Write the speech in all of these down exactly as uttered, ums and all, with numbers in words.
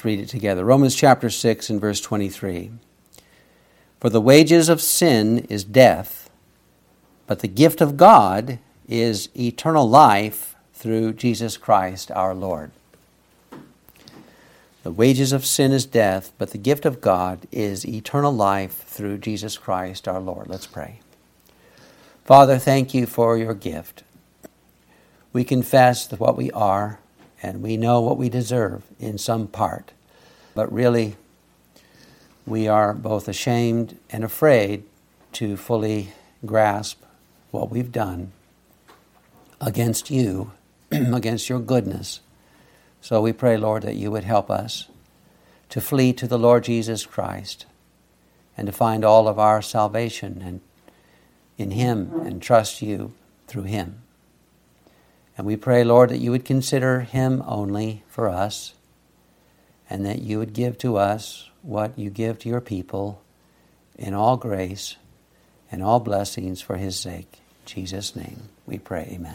Let's read it together. Romans chapter six and verse twenty-three. For the wages of sin is death, but the gift of God is eternal life through Jesus Christ our Lord. The wages of sin is death, but the gift of God is eternal life through Jesus Christ our Lord. Let's pray. Father, thank you for your gift. We confess that what we are, and we know what we deserve in some part. But really, we are both ashamed and afraid to fully grasp what we've done against you, against your goodness. So we pray, Lord, that you would help us to flee to the Lord Jesus Christ and to find all of our salvation and in Him and trust you through Him. And we pray, Lord, that you would consider Him only for us and that you would give to us what you give to your people in all grace and all blessings for His sake. In Jesus' name we pray, amen.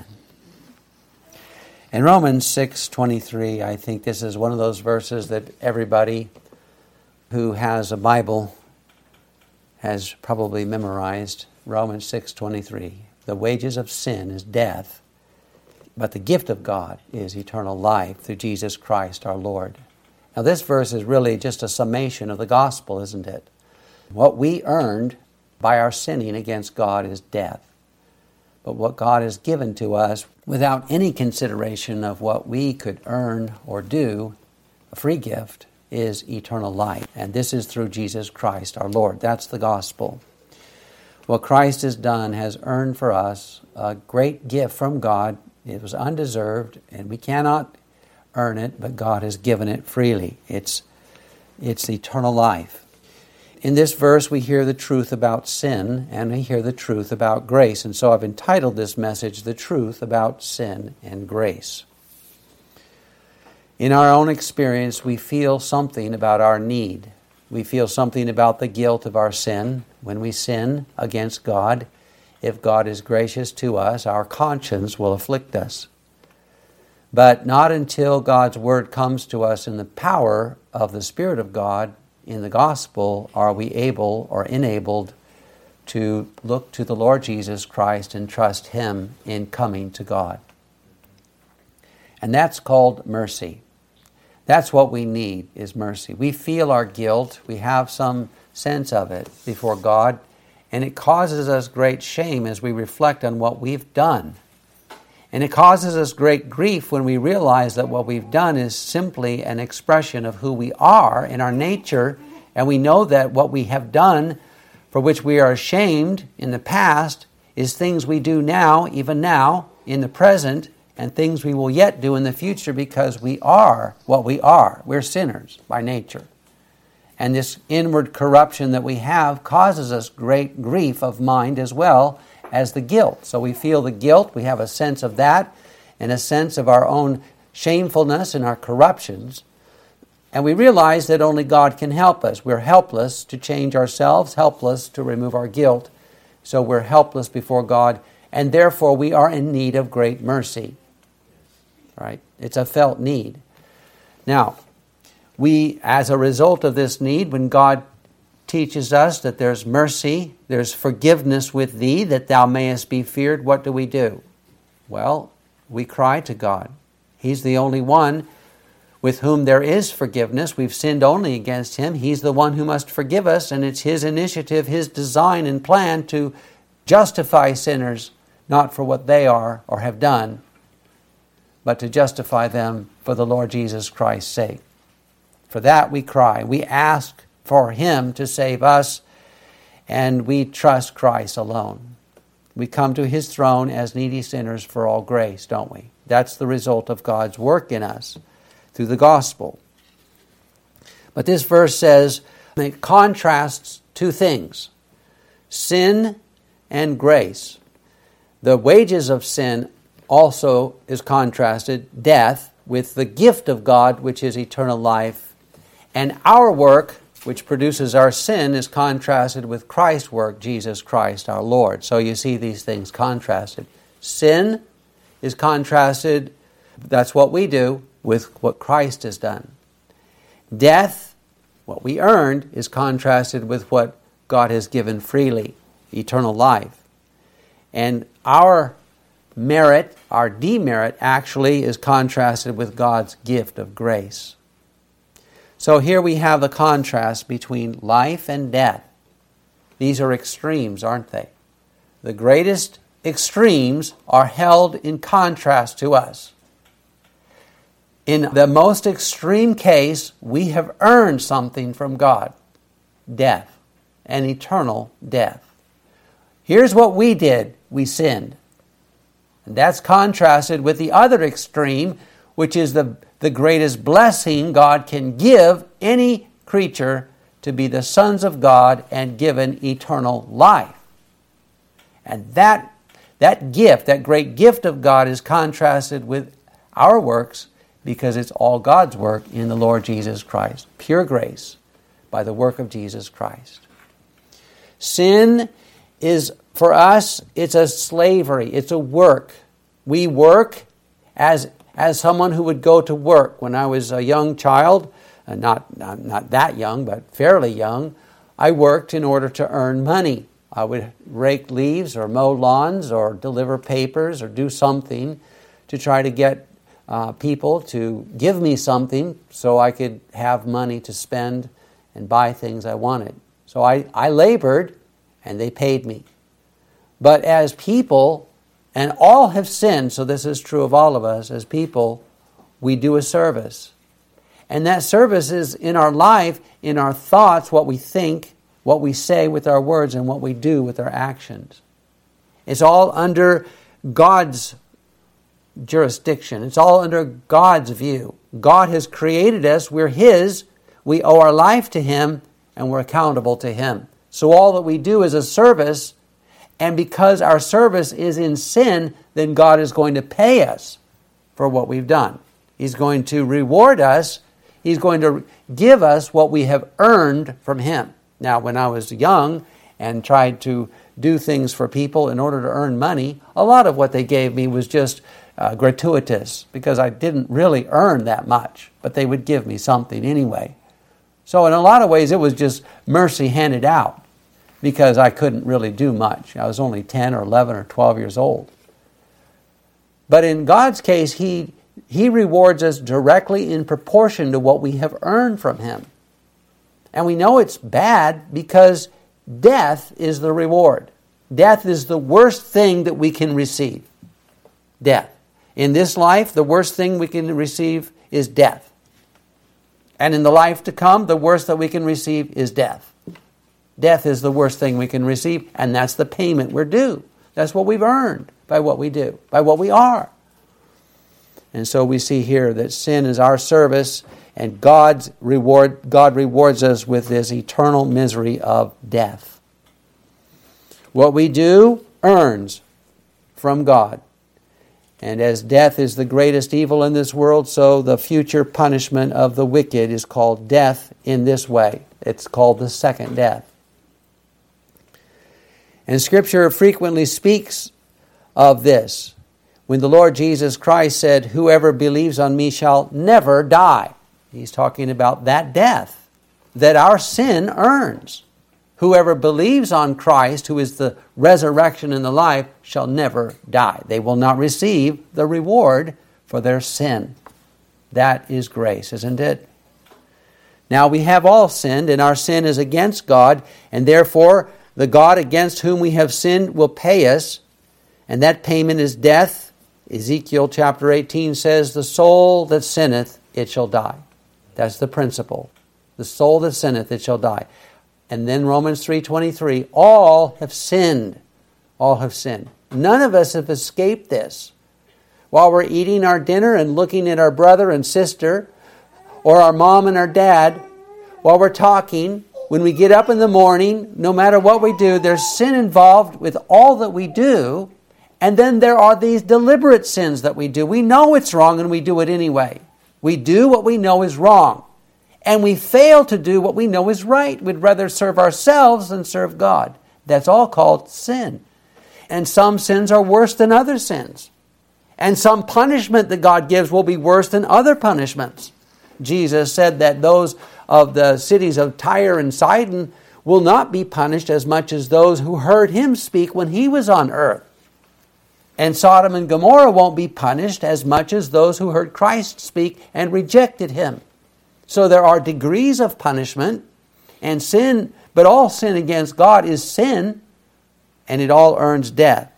In Romans six twenty-three, I think this is one of those verses that everybody who has a Bible has probably memorized. Romans six twenty-three. The wages of sin is death, but the gift of God is eternal life through Jesus Christ our Lord. Now this verse is really just a summation of the gospel, isn't it? What we earned by our sinning against God is death. But what God has given to us without any consideration of what we could earn or do, a free gift, is eternal life. And this is through Jesus Christ our Lord. That's the gospel. What Christ has done has earned for us a great gift from God. It was undeserved, and we cannot earn it, but God has given it freely. It's, it's eternal life. In this verse, we hear the truth about sin, and we hear the truth about grace. And so I've entitled this message, The Truth About Sin and Grace. In our own experience, we feel something about our need. We feel something about the guilt of our sin. When we sin against God, if God is gracious to us, our conscience will afflict us. But not until God's Word comes to us in the power of the Spirit of God in the gospel are we able or enabled to look to the Lord Jesus Christ and trust Him in coming to God. And that's called mercy. That's what we need, is mercy. We feel our guilt. We have some sense of it before God, and it causes us great shame as we reflect on what we've done. And it causes us great grief when we realize that what we've done is simply an expression of who we are in our nature, and we know that what we have done, for which we are ashamed in the past, is things we do now, even now, in the present, and things we will yet do in the future because we are what we are. We're sinners by nature. And this inward corruption that we have causes us great grief of mind as well as the guilt. So we feel the guilt, we have a sense of that, and a sense of our own shamefulness and our corruptions. And we realize that only God can help us. We're helpless to change ourselves, helpless to remove our guilt. So we're helpless before God, and therefore we are in need of great mercy. Right? It's a felt need. Now, we, as a result of this need, when God teaches us that there's mercy, there's forgiveness with thee, that thou mayest be feared, what do we do? Well, we cry to God. He's the only one with whom there is forgiveness. We've sinned only against Him. He's the one who must forgive us, and it's His initiative, His design and plan to justify sinners, not for what they are or have done, but to justify them for the Lord Jesus Christ's sake. For that we cry. We ask for Him to save us, and we trust Christ alone. We come to His throne as needy sinners for all grace, don't we? That's the result of God's work in us through the gospel. But this verse says, it contrasts two things, sin and grace. The wages of sin also is contrasted, death, with the gift of God, which is eternal life. And our work, which produces our sin, is contrasted with Christ's work, Jesus Christ our Lord. So you see these things contrasted. Sin is contrasted, that's what we do, with what Christ has done. Death, what we earned, is contrasted with what God has given freely, eternal life. And our merit, our demerit, actually is contrasted with God's gift of grace. So here we have the contrast between life and death. These are extremes, aren't they? The greatest extremes are held in contrast to us. In the most extreme case, we have earned something from God. Death. An eternal death. Here's what we did. We sinned. And that's contrasted with the other extreme, which is the, the greatest blessing God can give any creature, to be the sons of God and given eternal life. And that, that gift, that great gift of God, is contrasted with our works, because it's all God's work in the Lord Jesus Christ. Pure grace by the work of Jesus Christ. Sin is, for us, it's a slavery. It's a work. We work as, as someone who would go to work. When I was a young child, uh, not, not, not that young, but fairly young, I worked in order to earn money. I would rake leaves or mow lawns or deliver papers or do something to try to get Uh, people to give me something so I could have money to spend and buy things I wanted. So I, I labored and they paid me. But as people, and all have sinned, so this is true of all of us, as people, we do a service. And that service is in our life, in our thoughts, what we think, what we say with our words, and what we do with our actions. It's all under God's jurisdiction. It's all under God's view. God has created us. We're His. We owe our life to Him, and we're accountable to Him. So all that we do is a service, and because our service is in sin, then God is going to pay us for what we've done. He's going to reward us. He's going to give us what we have earned from Him. Now, when I was young and tried to do things for people in order to earn money, a lot of what they gave me was just Uh, gratuitous, because I didn't really earn that much, but they would give me something anyway. So in a lot of ways it was just mercy handed out, because I couldn't really do much. I was only ten or eleven or twelve years old. But in God's case, He, he rewards us directly in proportion to what we have earned from Him. And we know it's bad because death is the reward. Death is the worst thing that we can receive. Death. In this life, the worst thing we can receive is death. And in the life to come, the worst that we can receive is death. Death is the worst thing we can receive, and that's the payment we're due. That's what we've earned by what we do, by what we are. And so we see here that sin is our service, and God's reward, God rewards us with this eternal misery of death. What we do earns from God. And as death is the greatest evil in this world, so the future punishment of the wicked is called death in this way. It's called the second death. And Scripture frequently speaks of this. When the Lord Jesus Christ said, "Whoever believes on me shall never die," He's talking about that death that our sin earns. Whoever believes on Christ, who is the resurrection and the life, shall never die. They will not receive the reward for their sin. That is grace, isn't it? Now we have all sinned, and our sin is against God, and therefore the God against whom we have sinned will pay us, and that payment is death. Ezekiel chapter eighteen says, "The soul that sinneth, it shall die." That's the principle. The soul that sinneth, it shall die. And then Romans three twenty-three, all have sinned. All have sinned. None of us have escaped this. While we're eating our dinner and looking at our brother and sister, or our mom and our dad, while we're talking, when we get up in the morning, no matter what we do, there's sin involved with all that we do. And then there are these deliberate sins that we do. We know it's wrong and we do it anyway. We do what we know is wrong. And we fail to do what we know is right. We'd rather serve ourselves than serve God. That's all called sin. And some sins are worse than other sins. And some punishment that God gives will be worse than other punishments. Jesus said that those of the cities of Tyre and Sidon will not be punished as much as those who heard him speak when he was on earth. And Sodom and Gomorrah won't be punished as much as those who heard Christ speak and rejected him. So there are degrees of punishment, and sin, but all sin against God is sin, and it all earns death.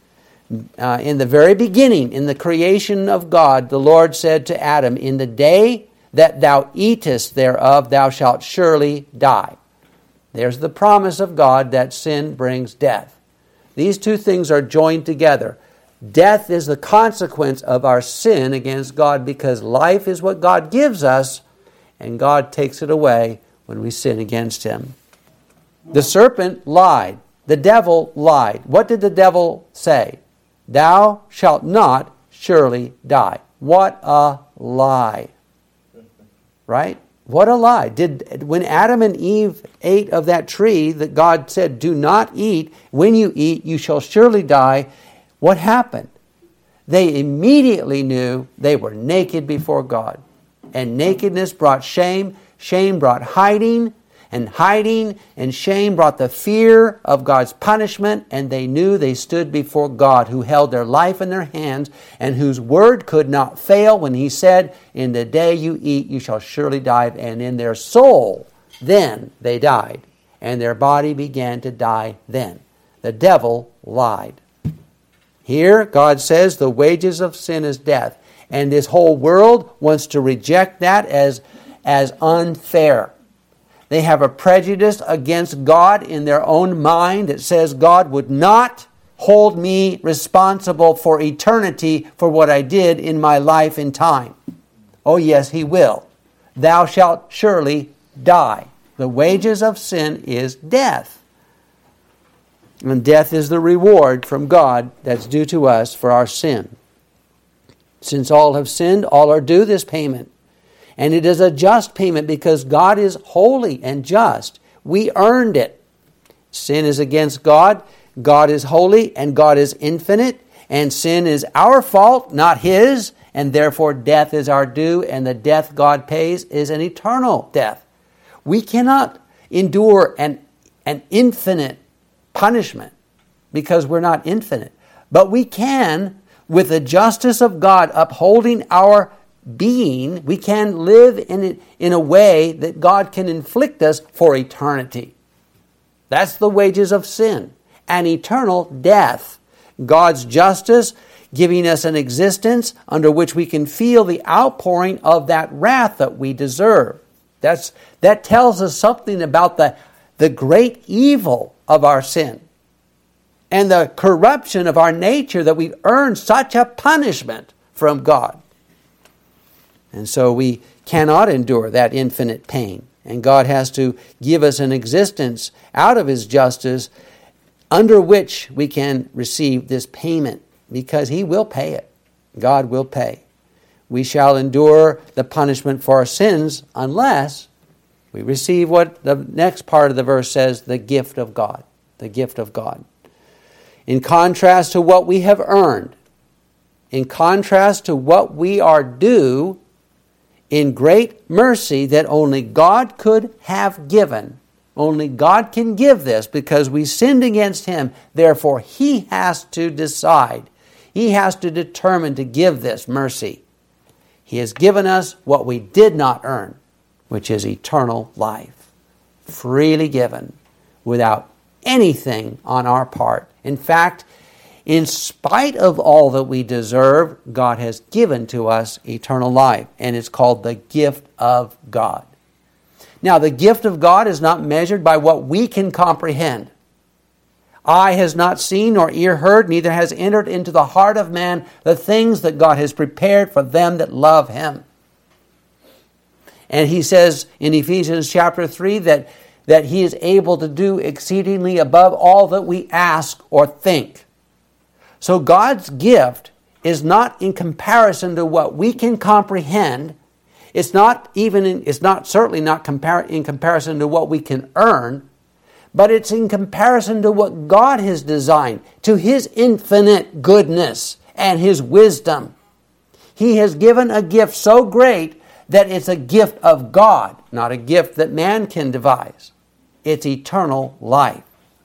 Uh, in the very beginning, in the creation of God, the Lord said to Adam, "In the day that thou eatest thereof, thou shalt surely die." There's the promise of God that sin brings death. These two things are joined together. Death is the consequence of our sin against God, because life is what God gives us, and God takes it away when we sin against him. The serpent lied. The devil lied. What did the devil say? "Thou shalt not surely die." What a lie. Right? What a lie. Did when Adam and Eve ate of that tree that God said, "Do not eat. When you eat, you shall surely die." What happened? They immediately knew they were naked before God. And nakedness brought shame. Shame brought hiding. And hiding and shame brought the fear of God's punishment. And they knew they stood before God, who held their life in their hands and whose word could not fail when he said, "In the day you eat, you shall surely die." And in their soul, then they died. And their body began to die then. The devil lied. Here, God says the wages of sin is death. And this whole world wants to reject that as, as unfair. They have a prejudice against God in their own mind that says God would not hold me responsible for eternity for what I did in my life and time. Oh yes, he will. Thou shalt surely die. The wages of sin is death. And death is the reward from God that's due to us for our sin. Since all have sinned, all are due this payment. And it is a just payment because God is holy and just. We earned it. Sin is against God. God is holy and God is infinite. And sin is our fault, not his. And therefore death is our due. And the death God pays is an eternal death. We cannot endure an, an infinite punishment because we're not infinite. But we can, with the justice of God upholding our being, we can live in it in a way that God can inflict us for eternity. That's the wages of sin, an eternal death. God's justice giving us an existence under which we can feel the outpouring of that wrath that we deserve. That's that tells us something about the, the great evil of our sin and the corruption of our nature that we've earned such a punishment from God. And so we cannot endure that infinite pain. And God has to give us an existence out of his justice under which we can receive this payment, because he will pay it. God will pay. We shall endure the punishment for our sins unless we receive what the next part of the verse says, the gift of God. The gift of God. In contrast to what we have earned, in contrast to what we are due, in great mercy that only God could have given. Only God can give this because we sinned against him. Therefore, he has to decide. He has to determine to give this mercy. He has given us what we did not earn, which is eternal life. Freely given, without anything on our part. In fact, in spite of all that we deserve, God has given to us eternal life, and it's called the gift of God. Now, the gift of God is not measured by what we can comprehend. Eye has not seen nor ear heard, neither has entered into the heart of man the things that God has prepared for them that love him. And he says in Ephesians chapter three that, that he is able to do exceedingly above all that we ask or think. So God's gift is not in comparison to what we can comprehend. It's not even in, it's not certainly not compar- in comparison to what we can earn, but it's in comparison to what God has designed, to his infinite goodness and his wisdom. He has given a gift so great that it's a gift of God, not a gift that man can devise. It's eternal life.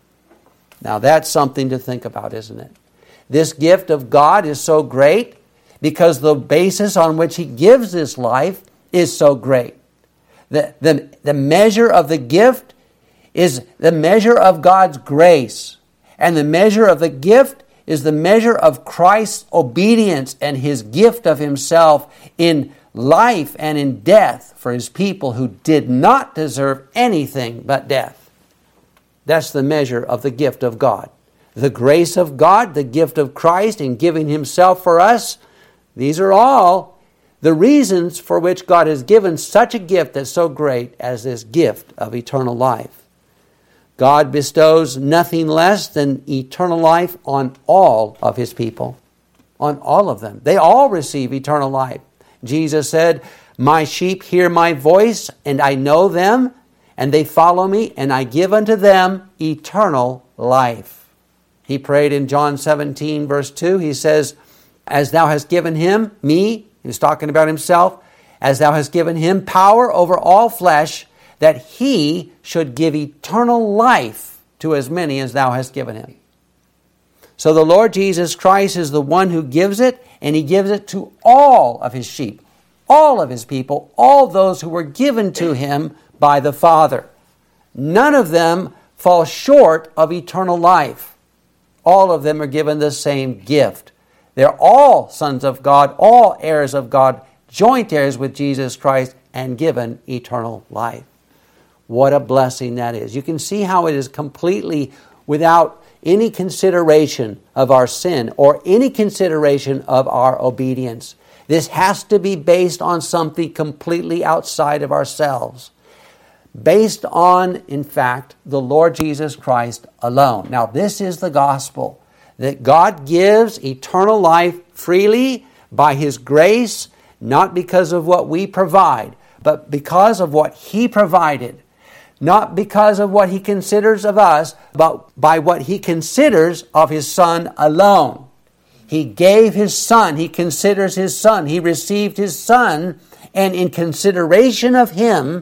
Now that's something to think about, isn't it? This gift of God is so great because the basis on which He gives this life is so great. The, the, the measure of the gift is the measure of God's grace. And the measure of the gift is the measure of Christ's obedience and His gift of Himself in life and in death for His people who did not deserve anything but death. That's the measure of the gift of God. The grace of God, the gift of Christ in giving Himself for us, these are all the reasons for which God has given such a gift that's so great as this gift of eternal life. God bestows nothing less than eternal life on all of His people. On all of them. They all receive eternal life. Jesus said, "My sheep hear my voice, and I know them, and they follow me, and I give unto them eternal life." He prayed in John seventeen, verse two. He says, "As thou hast given him," me, he was talking about Himself, "as thou hast given him power over all flesh, that he should give eternal life to as many as thou hast given him." So the Lord Jesus Christ is the one who gives it, and He gives it to all of His sheep, all of His people, all those who were given to Him by the Father. None of them fall short of eternal life. All of them are given the same gift. They're all sons of God, all heirs of God, joint heirs with Jesus Christ, and given eternal life. What a blessing that is. You can see how it is completely without any consideration of our sin or any consideration of our obedience. This has to be based on something completely outside of ourselves. Based on, in fact, the Lord Jesus Christ alone. Now, this is the gospel, that God gives eternal life freely by His grace, not because of what we provide, but because of what He provided. Not because of what He considers of us, but by what He considers of His Son alone. He gave His Son. He considers His Son. He received His Son. And in consideration of Him,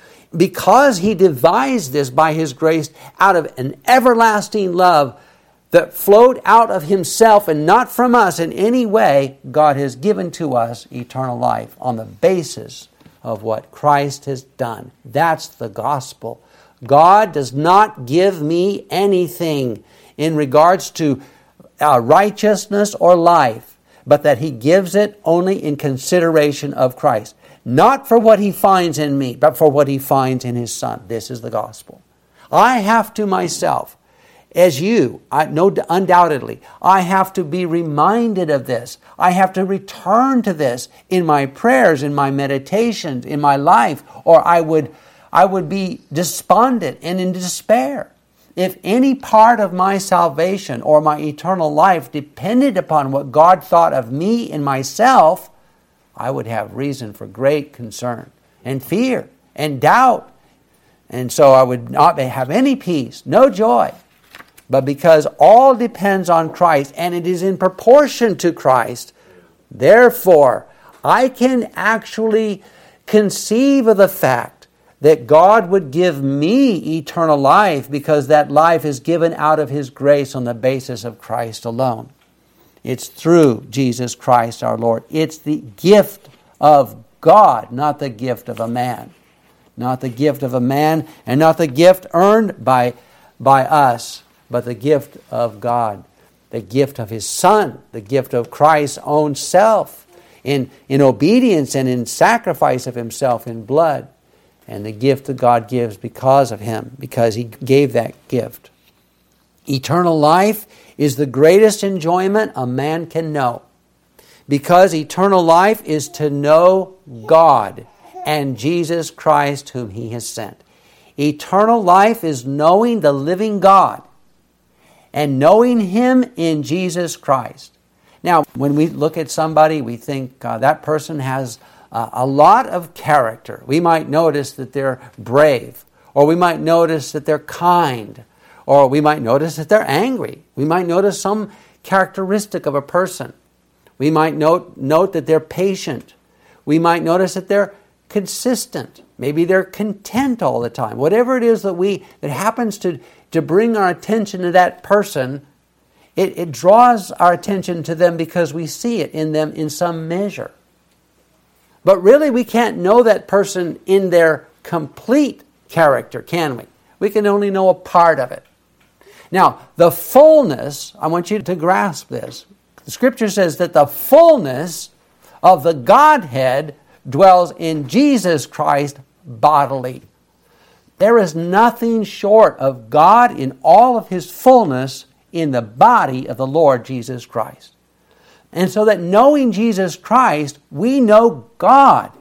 because He devised this by His grace out of an everlasting love that flowed out of Himself and not from us in any way, God has given to us eternal life on the basis of what Christ has done. That's the gospel. God does not give me anything in regards to uh, righteousness or life, but that He gives it only in consideration of Christ. Not for what He finds in me, but for what He finds in His Son. This is the gospel. I have to myself, as you, I know undoubtedly, I have to be reminded of this. I have to return to this in my prayers, in my meditations, in my life, or I would, I would be despondent and in despair. If any part of my salvation or my eternal life depended upon what God thought of me and myself, I would have reason for great concern and fear and doubt. And so I would not have any peace, no joy. But because all depends on Christ and it is in proportion to Christ, therefore, I can actually conceive of the fact that God would give me eternal life because that life is given out of His grace on the basis of Christ alone. It's through Jesus Christ our Lord. It's the gift of God, not the gift of a man. Not the gift of a man and not the gift earned by, by us, but the gift of God, the gift of His Son, the gift of Christ's own self in, in obedience and in sacrifice of Himself in blood, and the gift that God gives because of Him, because He gave that gift. Eternal life is the greatest enjoyment a man can know, because eternal life is to know God and Jesus Christ whom He has sent. Eternal life is knowing the living God and knowing Him in Jesus Christ. Now, when we look at somebody, we think uh, that person has uh, a lot of character. We might notice that they're brave, or we might notice that they're kind, or we might notice that they're angry. We might notice some characteristic of a person. We might note, note that they're patient. We might notice that they're consistent. Maybe they're content all the time. Whatever it is that we that happens to, to bring our attention to that person, it, it draws our attention to them because we see it in them in some measure. But really we can't know that person in their complete character, can we? We can only know a part of it. Now, the fullness, I want you to grasp this. The Scripture says that the fullness of the Godhead dwells in Jesus Christ bodily. There is nothing short of God in all of His fullness in the body of the Lord Jesus Christ. And so that knowing Jesus Christ, we know God.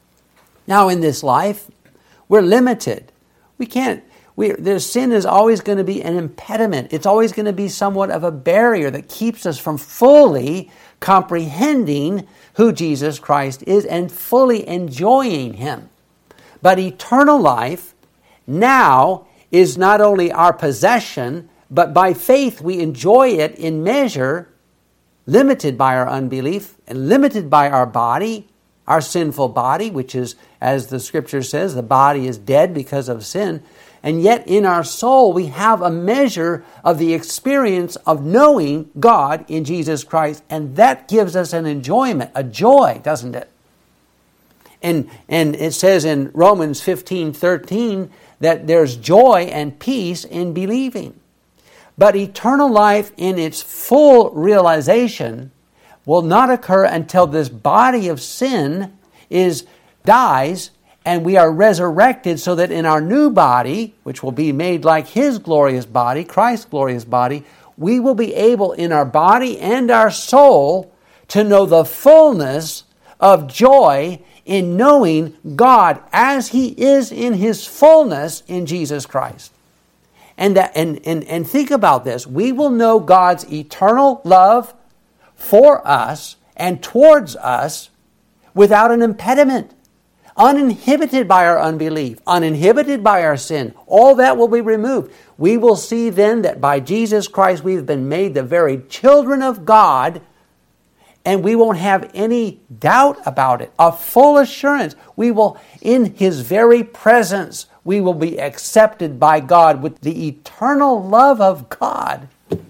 Now in this life, we're limited. We can't, we, there's sin is always going to be an impediment. It's always going to be somewhat of a barrier that keeps us from fully comprehending who Jesus Christ is and fully enjoying Him. But eternal life now is not only our possession, but by faith we enjoy it in measure, limited by our unbelief and limited by our body, our sinful body, which is, as the Scripture says, the body is dead because of sin. And yet in our soul we have a measure of the experience of knowing God in Jesus Christ. And that gives us an enjoyment, a joy, doesn't it? And, and it says in Romans fifteen thirteen that there's joy and peace in believing. But eternal life in its full realization will not occur until this body of sin is dies and we are resurrected so that in our new body, which will be made like His glorious body, Christ's glorious body, we will be able in our body and our soul to know the fullness of joy in knowing God as He is in His fullness in Jesus Christ. And, that, and, and, and think about this. We will know God's eternal love for us and towards us without an impediment, uninhibited by our unbelief, uninhibited by our sin. All that will be removed. We will see then that by Jesus Christ we've been made the very children of God, and we won't have any doubt about it. A full assurance. We will, in His very presence, we will be accepted by God with the eternal love of God.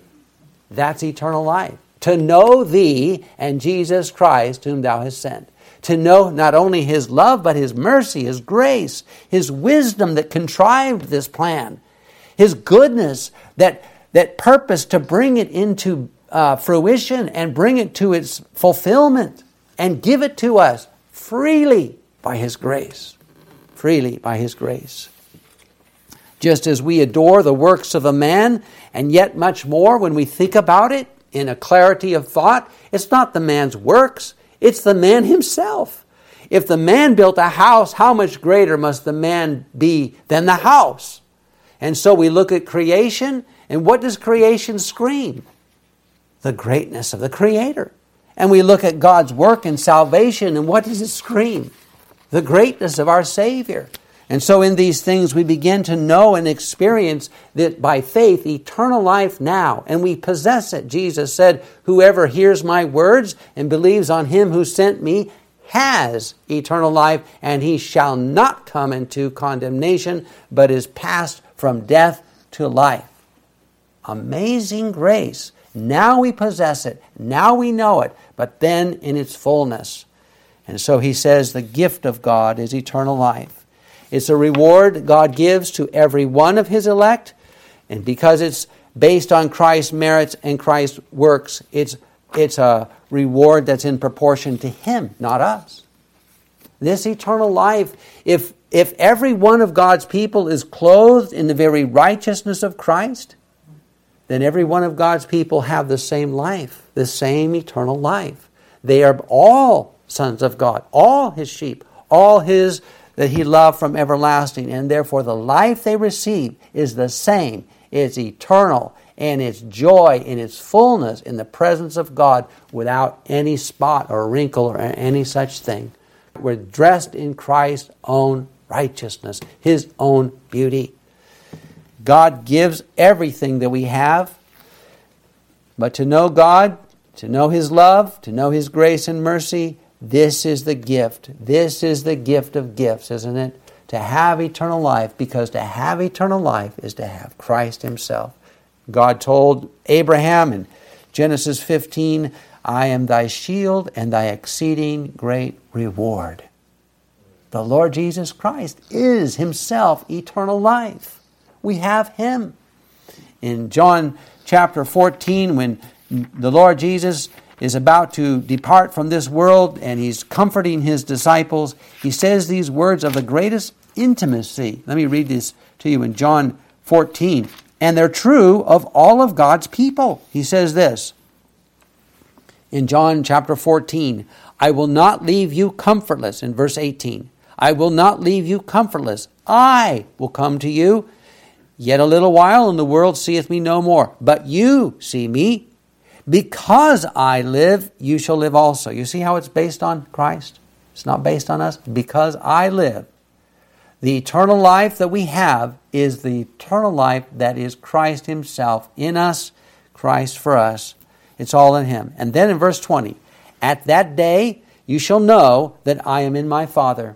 That's eternal life. To know Thee and Jesus Christ whom Thou hast sent. To know not only His love, but His mercy, His grace, His wisdom that contrived this plan, His goodness that, that purposed to bring it into uh, fruition and bring it to its fulfillment and give it to us freely by His grace. Freely by His grace. Just as we adore the works of a man, and yet much more when we think about it in a clarity of thought, it's not the man's works, it's the man himself. If the man built a house, how much greater must the man be than the house? And so we look at creation, and what does creation scream? The greatness of the Creator. And we look at God's work in salvation, and what does it scream? The greatness of our Savior. And so in these things we begin to know and experience that by faith eternal life now, and we possess it. Jesus said, whoever hears my words and believes on Him who sent me has eternal life, and he shall not come into condemnation, but is passed from death to life. Amazing grace. Now we possess it. Now we know it, but then in its fullness. And so he says the gift of God is eternal life. It's a reward God gives to every one of His elect. And because it's based on Christ's merits and Christ's works, it's, it's a reward that's in proportion to Him, not us. This eternal life, if, if every one of God's people is clothed in the very righteousness of Christ, then every one of God's people have the same life, the same eternal life. They are all sons of God, all His sheep, all His that He loved from everlasting, and therefore the life they receive is the same. It's eternal, and it's joy in its fullness in the presence of God without any spot or wrinkle or any such thing. We're dressed in Christ's own righteousness, His own beauty. God gives everything that we have, but to know God, to know His love, to know His grace and mercy, This is the gift. This is the gift of gifts, isn't it? To have eternal life, because to have eternal life is to have Christ Himself. God told Abraham in Genesis fifteen, I am thy shield and thy exceeding great reward. The Lord Jesus Christ is Himself eternal life. We have Him. In John chapter fourteen, when the Lord Jesus is about to depart from this world and He's comforting His disciples, He says these words of the greatest intimacy. Let me read this to you in John fourteen. And they're true of all of God's people. He says this in John chapter fourteen, I will not leave you comfortless, in verse eighteen. I will not leave you comfortless. I will come to you. Yet a little while, and the world seeth me no more. But you see me. Because I live, you shall live also. You see how it's based on Christ? It's not based on us. Because I live. The eternal life that we have is the eternal life that is Christ Himself in us, Christ for us. It's all in Him. And then in verse twenty, at that day you shall know that I am in my Father,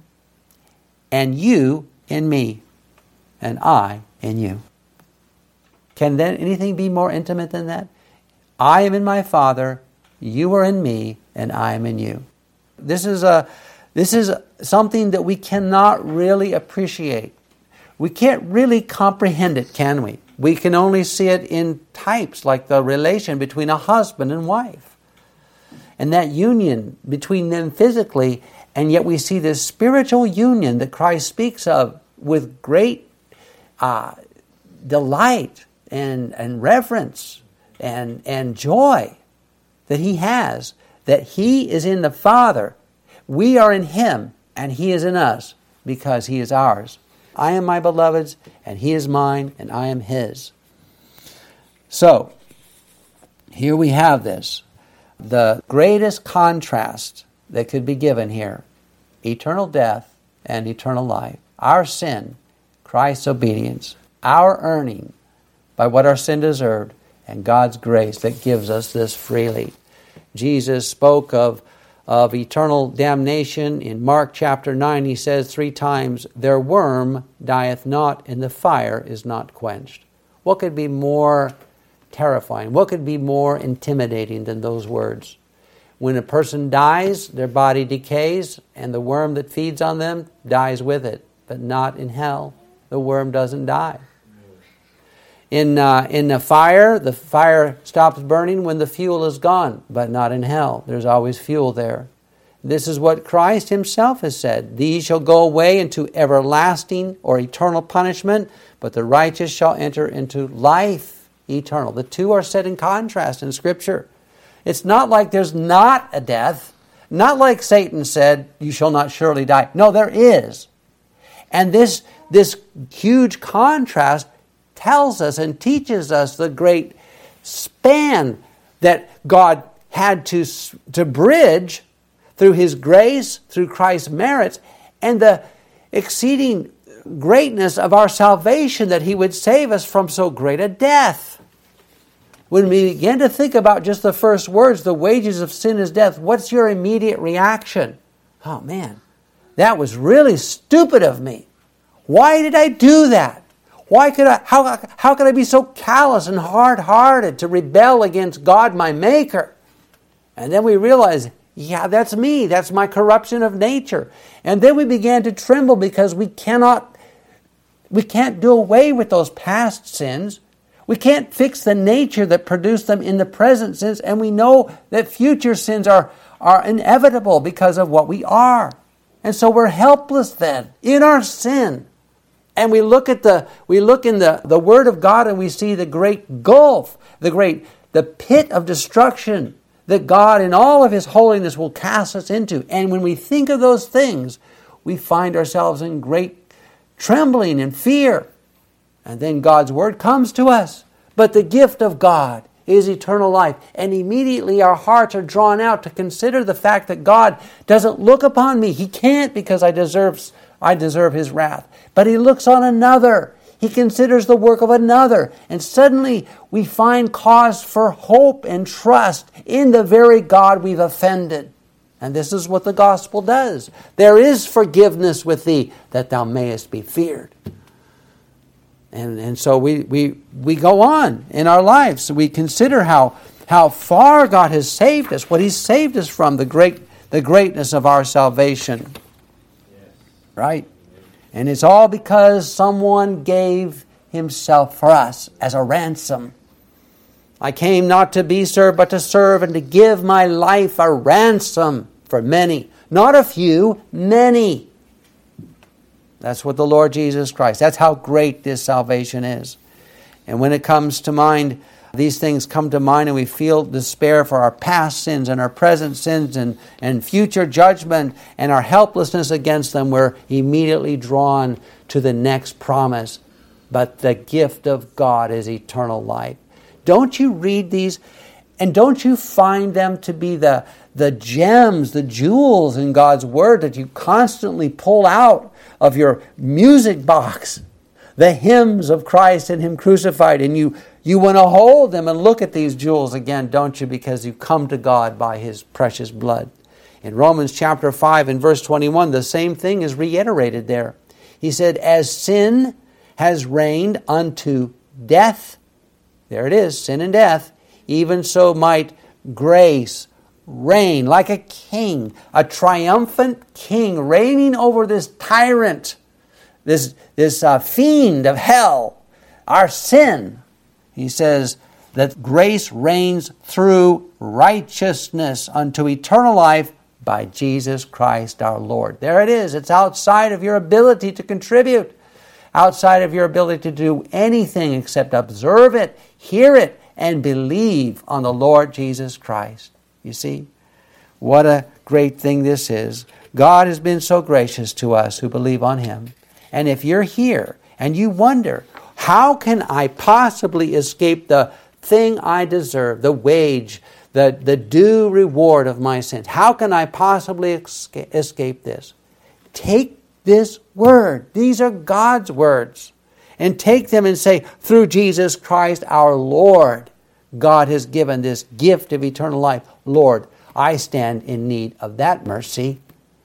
and you in me, and I in you. Can then anything be more intimate than that? I am in my Father, you are in me, and I am in you. This is a this is something that we cannot really appreciate. We can't really comprehend it, can we? We can only see it in types, like the relation between a husband and wife, and that union between them physically, and yet we see this spiritual union that Christ speaks of with great uh, delight and, and reverence and, and joy that He has, that He is in the Father, we are in Him, and He is in us because He is ours. I am my beloved's, and He is mine, and I am His. So, here we have this. The greatest contrast that could be given here. Eternal death and eternal life. Our sin, Christ's obedience. Our earning by what our sin deserved, and God's grace that gives us this freely. Jesus spoke of of eternal damnation. In Mark chapter nine, He says three times, their worm dieth not, and the fire is not quenched. What could be more terrifying? What could be more intimidating than those words? When a person dies, their body decays, and the worm that feeds on them dies with it, but not in hell. The worm doesn't die. In uh, in the fire, the fire stops burning when the fuel is gone, but not in hell. There's always fuel there. This is what Christ Himself has said. These shall go away into everlasting or eternal punishment, but the righteous shall enter into life eternal. The two are set in contrast in Scripture. It's not like there's not a death. Not like Satan said, you shall not surely die. No, there is. And this, this huge contrast tells us and teaches us the great span that God had to, to bridge through His grace, through Christ's merits, and the exceeding greatness of our salvation that He would save us from so great a death. When we begin to think about just the first words, the wages of sin is death, what's your immediate reaction? Oh man, that was really stupid of me. Why did I do that? Why could I, how, how could I be so callous and hard-hearted to rebel against God, my Maker? And then we realize, yeah, that's me. That's my corruption of nature. And then we began to tremble because we cannot, we can't do away with those past sins. We can't fix the nature that produced them in the present sins. And we know that future sins are, are inevitable because of what we are. And so we're helpless then in our sin. And we look at the we look in the, the Word of God and we see the great gulf, the great the pit of destruction that God in all of His holiness will cast us into. And when we think of those things, we find ourselves in great trembling and fear. And then God's Word comes to us. But the gift of God is eternal life. And immediately our hearts are drawn out to consider the fact that God doesn't look upon me. He can't because I deserve I deserve His wrath. But He looks on another. He considers the work of another. And suddenly we find cause for hope and trust in the very God we've offended. And this is what the gospel does. There is forgiveness with thee, that thou mayest be feared. And, and so we, we, we go on in our lives. We consider how, how far God has saved us, what He's saved us from, the great the greatness of our salvation. Yes. Right? And it's all because someone gave Himself for us as a ransom. I came not to be served, but to serve and to give my life a ransom for many. Not a few, many. That's what the Lord Jesus Christ, that's how great this salvation is. And when it comes to mind, these things come to mind and we feel despair for our past sins and our present sins and, and future judgment and our helplessness against them, we're immediately drawn to the next promise. But the gift of God is eternal life. Don't you read these and don't you find them to be the, the gems, the jewels in God's Word that you constantly pull out of your music box? The hymns of Christ and Him crucified, and you, you want to hold them and look at these jewels again, don't you? Because you come to God by His precious blood. In Romans chapter five and verse twenty-one, the same thing is reiterated there. He said, as sin has reigned unto death, there it is, sin and death, even so might grace reign like a king, a triumphant king reigning over this tyrant, this, this uh, fiend of hell, our sin. He says that grace reigns through righteousness unto eternal life by Jesus Christ our Lord. There it is. It's outside of your ability to contribute, outside of your ability to do anything except observe it, hear it, and believe on the Lord Jesus Christ. You see, what a great thing this is. God has been so gracious to us who believe on Him. And if you're here and you wonder, how can I possibly escape the thing I deserve, the wage, the, the due reward of my sins? How can I possibly escape, escape this? Take this word. These are God's words. And take them and say, through Jesus Christ our Lord, God has given this gift of eternal life. Lord, I stand in need of that mercy.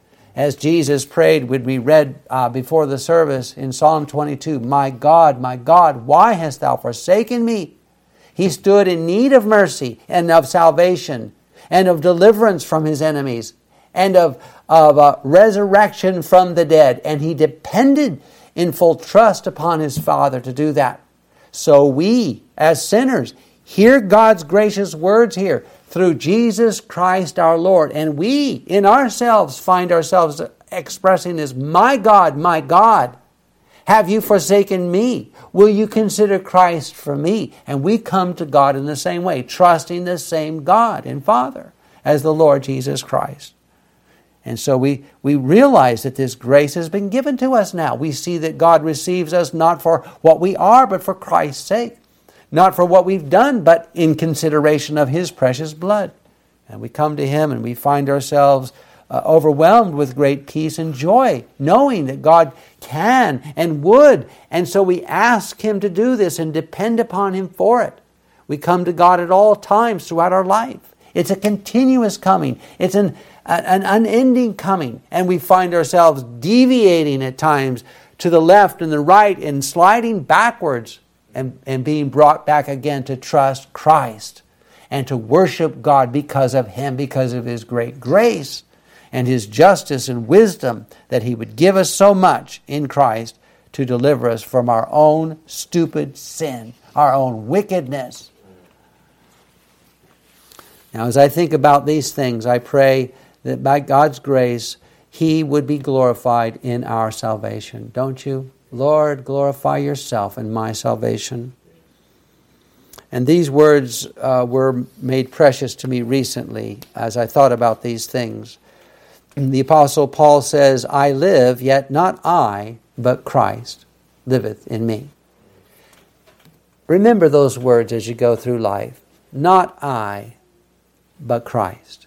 As Jesus prayed, when we read uh, before the service in Psalm twenty-two, my God, my God, why hast thou forsaken me? He stood in need of mercy and of salvation and of deliverance from his enemies and of, of uh, resurrection from the dead. And he depended in full trust upon his Father to do that. So we, as sinners, hear God's gracious words here through Jesus Christ our Lord. And we, in ourselves, find ourselves expressing this, my God, my God, have you forsaken me? Will you consider Christ for me? And we come to God in the same way, trusting the same God and Father as the Lord Jesus Christ. And so we, we realize that this grace has been given to us now. We see that God receives us not for what we are, but for Christ's sake. Not for what we've done, but in consideration of His precious blood. And we come to Him and we find ourselves uh, overwhelmed with great peace and joy, knowing that God can and would. And so we ask Him to do this and depend upon Him for it. We come to God at all times throughout our life. It's a continuous coming. It's an, an unending coming. And we find ourselves deviating at times to the left and the right and sliding backwards and, and being brought back again to trust Christ and to worship God because of Him, because of His great grace and His justice and wisdom that He would give us so much in Christ to deliver us from our own stupid sin, our own wickedness. Now, as I think about these things, I pray that by God's grace, He would be glorified in our salvation. Don't you? Lord, glorify Yourself in my salvation. And these words uh, were made precious to me recently as I thought about these things. The Apostle Paul says, I live, yet not I, but Christ liveth in me. Remember those words as you go through life. Not I, but Christ.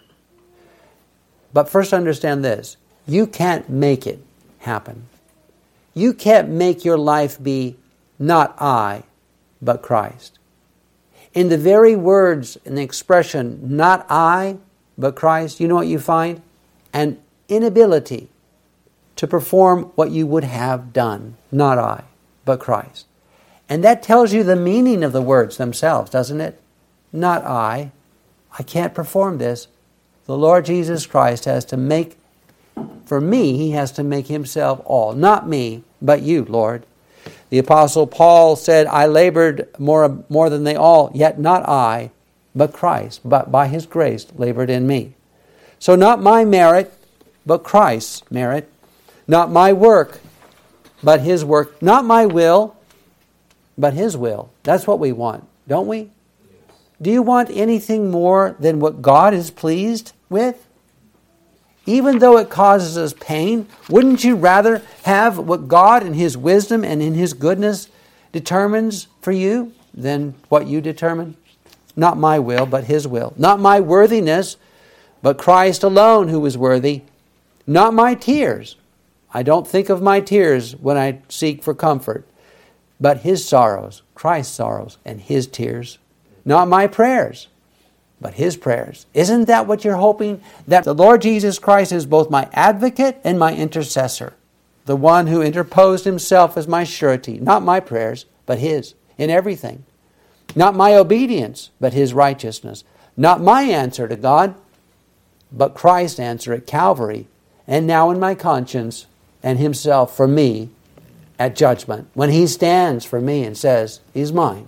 But first understand this. You can't make it happen. You can't make your life be not I, but Christ. In the very words and the expression, not I, but Christ, you know what you find? An inability to perform what you would have done. Not I, but Christ. And that tells you the meaning of the words themselves, doesn't it? Not I. I can't perform this. The Lord Jesus Christ has to make, for me, He has to make Himself all. Not me, but you, Lord. The Apostle Paul said, I labored more, more than they all, yet not I, but Christ, but by His grace labored in me. So not my merit, but Christ's merit. Not my work, but His work. Not my will, but His will. That's what we want, don't we? Yes. Do you want anything more than what God is pleased with? Even though it causes us pain, wouldn't you rather have what God in His wisdom and in His goodness determines for you than what you determine? Not my will, but His will. Not my worthiness, but Christ alone who is worthy. Not my tears. I don't think of my tears when I seek for comfort, but His sorrows, Christ's sorrows and His tears. Not my prayers, but His prayers. Isn't that what you're hoping? That the Lord Jesus Christ is both my advocate and my intercessor. The one who interposed Himself as my surety. Not my prayers, but His, in everything. Not my obedience, but His righteousness. Not my answer to God, but Christ's answer at Calvary, and now in my conscience, and Himself for me at judgment, when He stands for me and says, He's mine.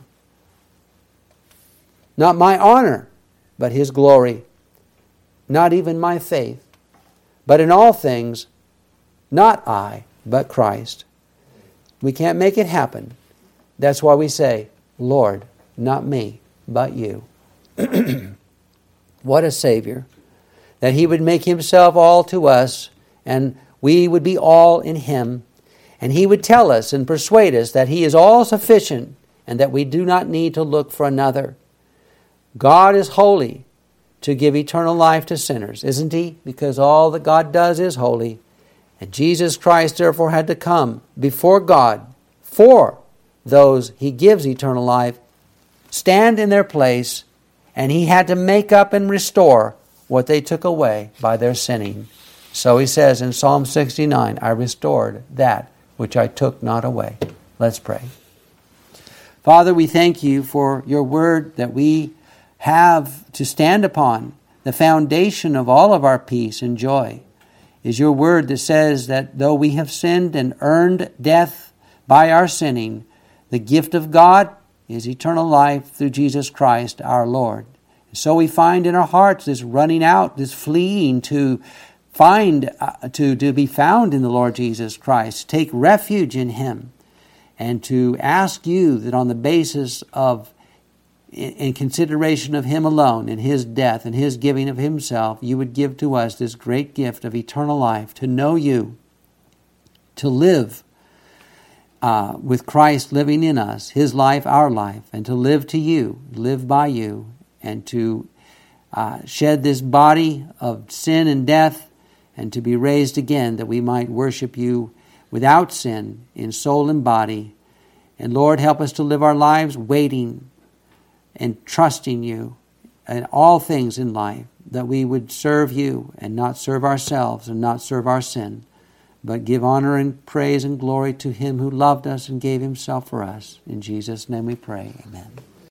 Not my honor, but His glory. Not even my faith, but in all things, not I, but Christ. We can't make it happen. That's why we say, Lord, not me, but you. What a Savior. That He would make Himself all to us, and we would be all in Him. And He would tell us and persuade us that He is all sufficient and that we do not need to look for another. God is holy to give eternal life to sinners, isn't He? Because all that God does is holy. And Jesus Christ therefore had to come before God for those He gives eternal life, stand in their place, and He had to make up and restore what they took away by their sinning. So He says in Psalm sixty-nine, I restored that which I took not away. Let's pray. Father, we thank You for Your word that we have to stand upon. The foundation of all of our peace and joy is Your word that says that though we have sinned and earned death by our sinning, the gift of God is eternal life through Jesus Christ our Lord. And so we find in our hearts this running out, this fleeing to find, uh, to, to be found in the Lord Jesus Christ, take refuge in Him, and to ask You that on the basis of, in, in consideration of Him alone, and His death and His giving of Himself, You would give to us this great gift of eternal life, to know You, to live uh, with Christ living in us, His life, our life, and to live to You, live by You, and to uh, shed this body of sin and death, and to be raised again, that we might worship You without sin, in soul and body. And Lord, help us to live our lives waiting and trusting You in all things in life, that we would serve You and not serve ourselves and not serve our sin, but give honor and praise and glory to Him who loved us and gave Himself for us. In Jesus' name we pray. Amen.